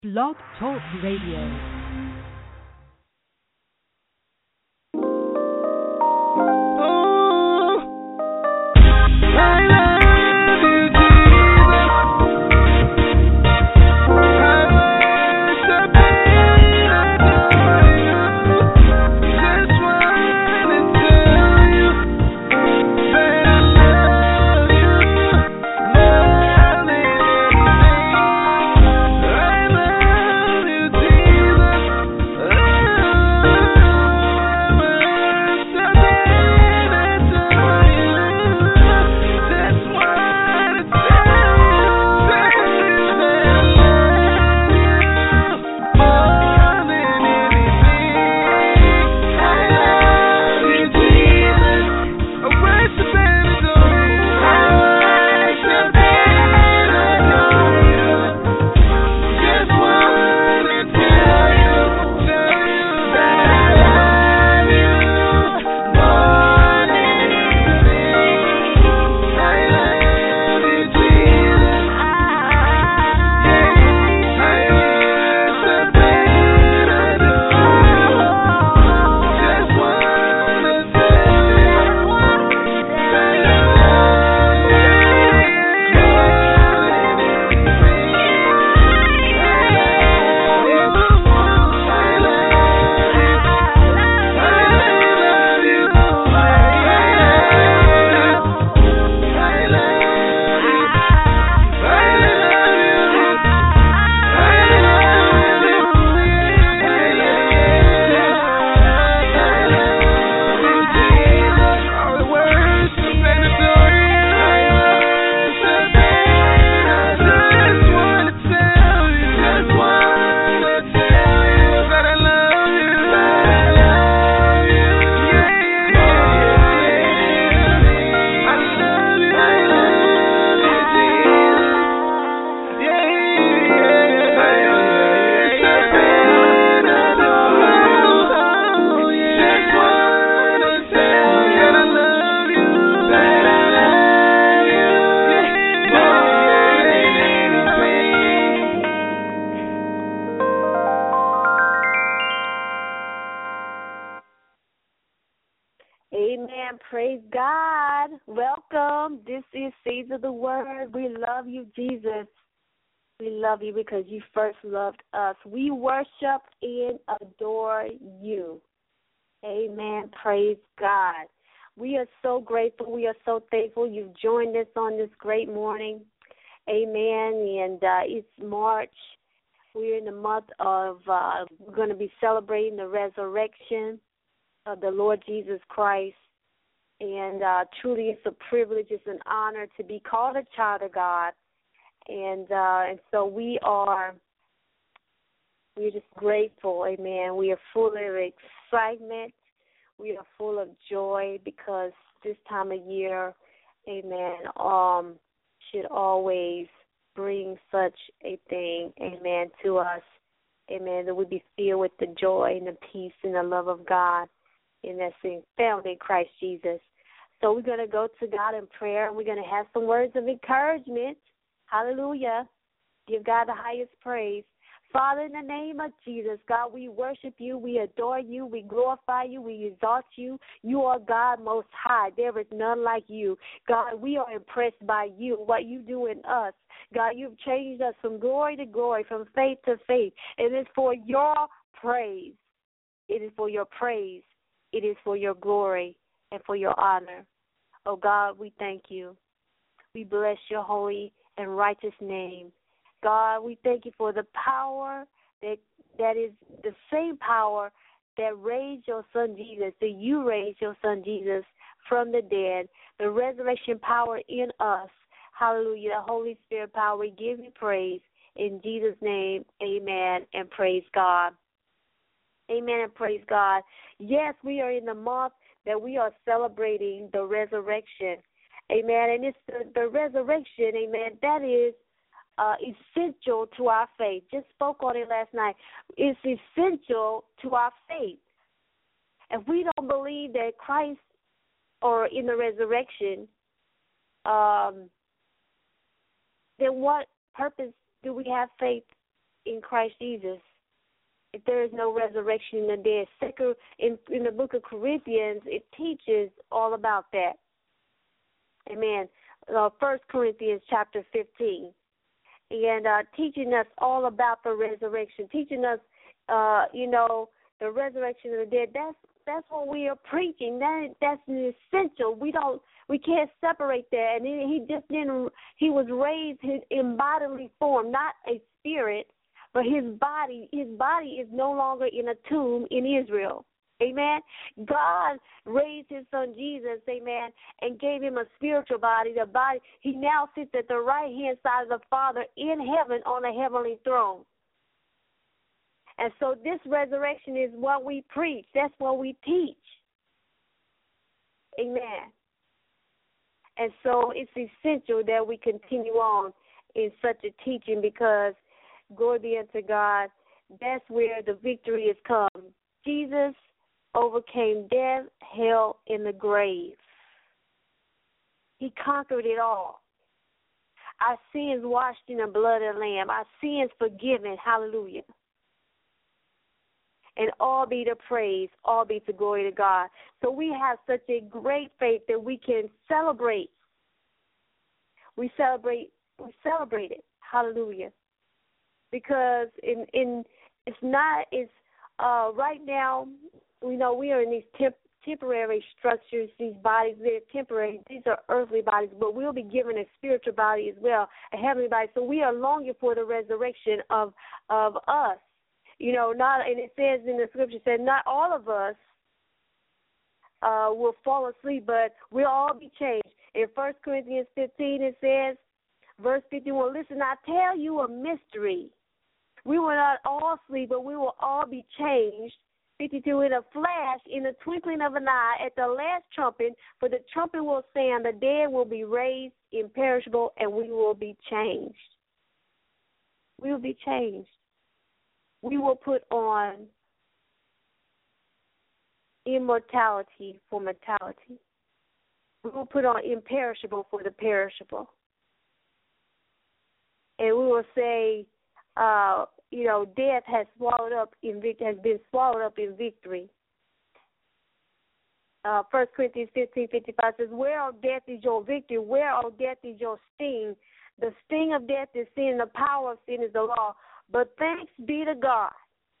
Blog Talk Radio. Amen. Praise God. Welcome. This is Seeds of the Word. We love you, Jesus. We love you because you first loved us. We worship and adore you. Amen. Praise God. We are so grateful. We are so thankful you've joined us on this great morning. Amen. And it's March. We're in the month of, we're going to be celebrating the resurrection of the Lord Jesus Christ. And truly it's a privilege, it's an honor to be called a child of God. And so we're just grateful, amen. We are full of excitement. We are full of joy because this time of year, amen, should always bring such a thing, amen, to us, amen, that we be filled with the joy and the peace and the love of God, and that's found in Christ Jesus. So we're going to go to God in prayer, and we're going to have some words of encouragement. Hallelujah. Give God the highest praise. Father, in the name of Jesus, God, we worship you, we adore you, we glorify you, we exalt you. You are God most high. There is none like you. God, we are impressed by you, what you do in us. God, you've changed us from glory to glory, from faith to faith. It is for your praise. It is for your praise. It is for your glory and for your honor. Oh, God, we thank you. We bless your holy and righteous name. God, we thank you for the power that is the same power that raised your son Jesus, that you raised your son Jesus from the dead, the resurrection power in us. Hallelujah, the Holy Spirit power. We give you praise. In Jesus' name, amen, and praise God. Amen and praise God. Yes, we are in the month that we are celebrating the resurrection. Amen. And it's the resurrection, amen, that is essential to our faith. Just spoke on it last night. It's essential to our faith. If we don't believe that Christ or in the resurrection, then what purpose do we have faith in Christ Jesus. If there is no resurrection in the dead. In the book of Corinthians, it teaches all about that. Amen. 1 Corinthians chapter 15. And teaching us all about the resurrection, teaching us, the resurrection of the dead. That's what we are preaching. That's an essential. We can't separate that. And he was raised in bodily form, not a spirit, but his body is no longer in a tomb in Israel. Amen. God raised his son Jesus, amen, and gave him a spiritual body. The body, he now sits at the right hand side of the Father in heaven on a heavenly throne. And so this resurrection is what we preach. That's what we teach. Amen. And so it's essential that we continue on in such a teaching because, glory be unto God, that's where the victory has come. Jesus overcame death, hell, and the grave. He conquered it all. Our sins washed in the blood of the Lamb. Our sins forgiven. Hallelujah. And all be to praise, all be to glory to God. So we have such a great faith that we can celebrate. We celebrate it. Hallelujah. Because right now, we are in these temporary structures, these bodies, they're temporary. These are earthly bodies, but we'll be given a spiritual body as well, a heavenly body. So we are longing for the resurrection of us. And it says in the scripture, not all of us will fall asleep, but we'll all be changed. In 1 Corinthians 15, it says, verse 51, listen, I tell you a mystery. We will not all sleep, but we will all be changed. 52, in a flash, in the twinkling of an eye, at the last trumpet, for the trumpet will sound, the dead will be raised imperishable, and we will be changed. We will be changed. We will put on immortality for mortality. We will put on imperishable for the perishable. And we will say, death has been swallowed up in victory. 1 Corinthians 15:55 says, where, O death, is your victory? Where, O death, is your sting? The sting of death is sin, the power of sin is the law. But thanks be to God.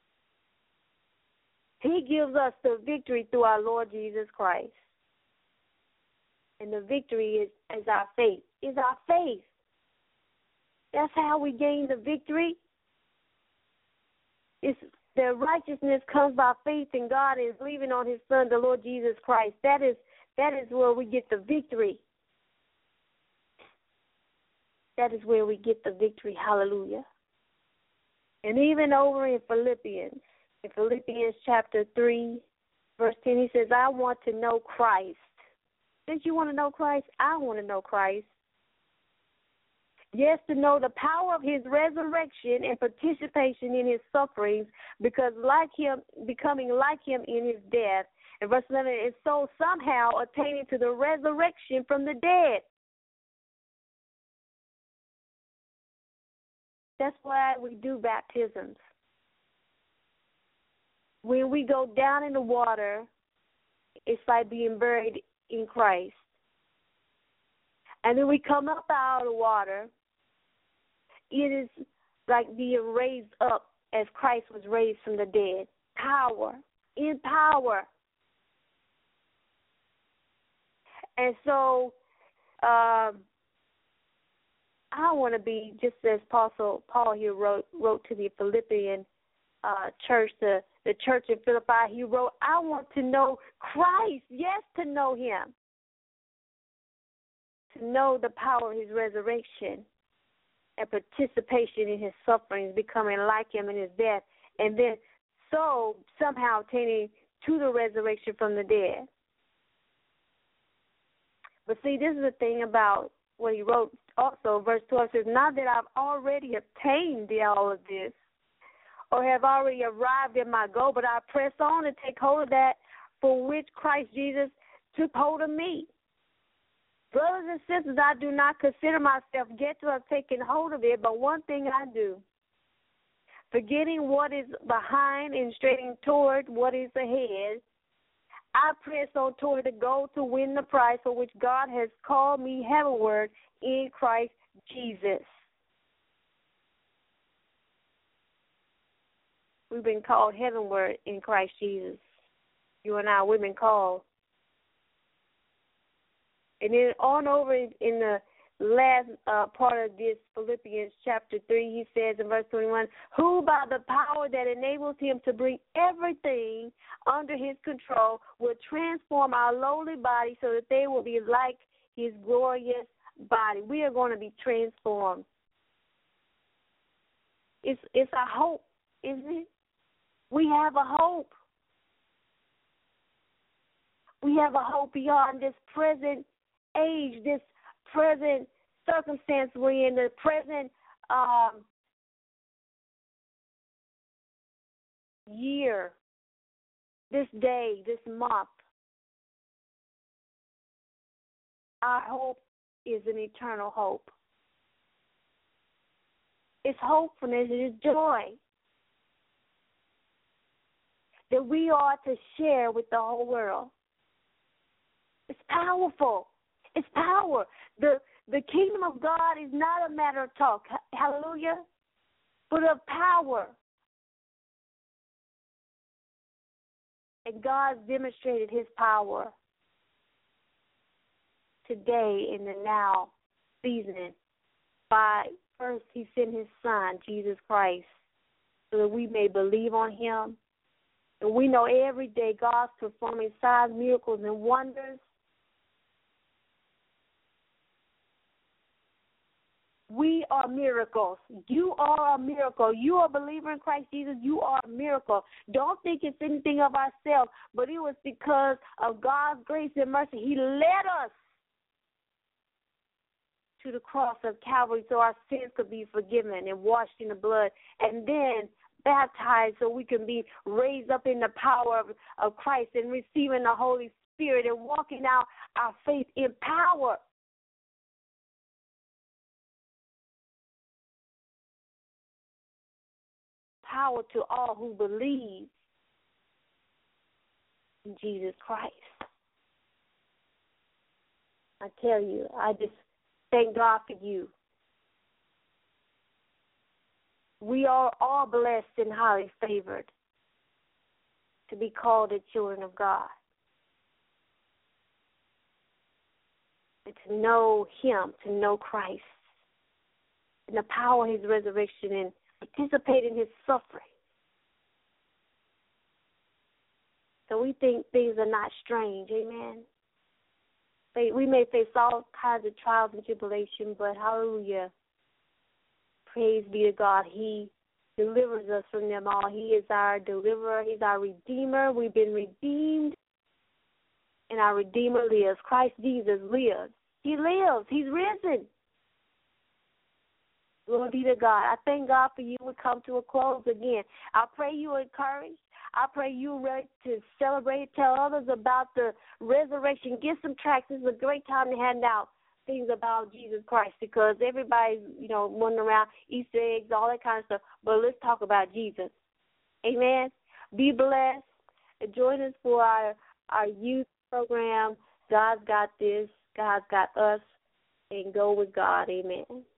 He gives us the victory through our Lord Jesus Christ. And the victory is our faith. Is our faith. That's how we gain the victory. The righteousness comes by faith in God and believing on his Son, the Lord Jesus Christ. That is where we get the victory. That is where we get the victory. Hallelujah. And even over in Philippians chapter 3, verse 10, he says, I want to know Christ. Since you want to know Christ, I want to know Christ. Yes, to know the power of his resurrection and participation in his sufferings, because becoming like him in his death. And verse 11, and so somehow attaining to the resurrection from the dead. That's why we do baptisms. When we go down in the water, it's like being buried in Christ. And then we come up out of the water, it is like being raised up as Christ was raised from the dead. Power, in power. And so I want to be, just as Apostle Paul here wrote to the Philippian church, the church in Philippi, he wrote, I want to know Christ, yes, to know him, to know the power of his resurrection and participation in his sufferings, becoming like him in his death, and then so somehow attaining to the resurrection from the dead. But see, this is the thing about what he wrote also. Verse 12 says, not that I've already obtained all of this or have already arrived at my goal, but I press on to take hold of that for which Christ Jesus took hold of me. Brothers and sisters, I do not consider myself yet to have taken hold of it, but one thing I do, Forgetting what is behind and straining toward what is ahead, I press on toward the goal to win the prize for which God has called me heavenward in Christ Jesus. We've been called heavenward in Christ Jesus. You and I, we've been called. And then on over in the last part of this, Philippians chapter 3, he says in verse 21, who by the power that enables him to bring everything under his control will transform our lowly body so that they will be like his glorious body. We are going to be transformed. It's a hope, isn't it? We have a hope. We have a hope beyond this present age, this present circumstance we're in, the present year, this day, this month. Our hope is an eternal hope. It's hopefulness, it is joy that we are to share with the whole world. It's powerful. It's power. The kingdom of God is not a matter of talk, hallelujah, but of power. And God demonstrated his power today in the now season by first he sent his son, Jesus Christ, so that we may believe on him. And we know every day God's performing signs, miracles, and wonders. We are miracles. You are a miracle. You are a believer in Christ Jesus. You are a miracle. Don't think it's anything of ourselves, but it was because of God's grace and mercy. He led us to the cross of Calvary so our sins could be forgiven and washed in the blood, and then baptized so we can be raised up in the power of Christ and receiving the Holy Spirit and walking out our faith in power. Power to all who believe in Jesus Christ. I tell you, I just thank God for you. We are all blessed and highly favored to be called the children of God. And to know him, to know Christ, and the power of his resurrection and participate in his suffering. So we think things are not strange, amen. We may face all kinds of trials and tribulation, but hallelujah, praise be to God. He delivers us from them all. He is our deliverer. He's our redeemer. We've been redeemed, and our Redeemer lives. Christ Jesus lives. He lives. He's risen. Glory be to God. I thank God for you. We come to a close again. I pray you are encouraged. I pray you're ready to celebrate. Tell others about the resurrection. Get some tracts. This is a great time to hand out things about Jesus Christ because everybody's, running around Easter eggs, all that kind of stuff. But let's talk about Jesus. Amen. Be blessed. And join us for our youth program. God's got this. God's got us. And go with God. Amen.